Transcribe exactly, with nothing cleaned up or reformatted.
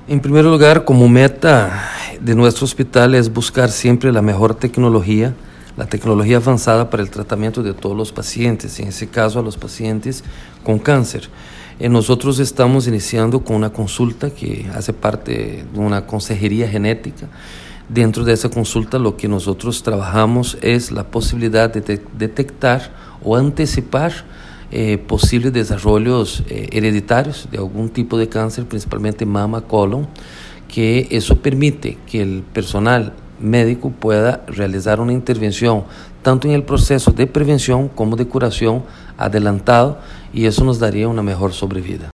En primer lugar, como meta de nuestro hospital es buscar siempre la mejor tecnología, la tecnología avanzada para el tratamiento de todos los pacientes, en ese caso a los pacientes con cáncer. Eh, nosotros estamos iniciando con una consulta que hace parte de una consejería genética. Dentro de esa consulta lo que nosotros trabajamos es la posibilidad de de- detectar o anticipar eh, posibles desarrollos eh, hereditarios de algún tipo de cáncer, principalmente mama, colon, que eso permite que el personal médico pueda realizar una intervención tanto en el proceso de prevención como de curación adelantado, y eso nos daría una mejor sobrevida.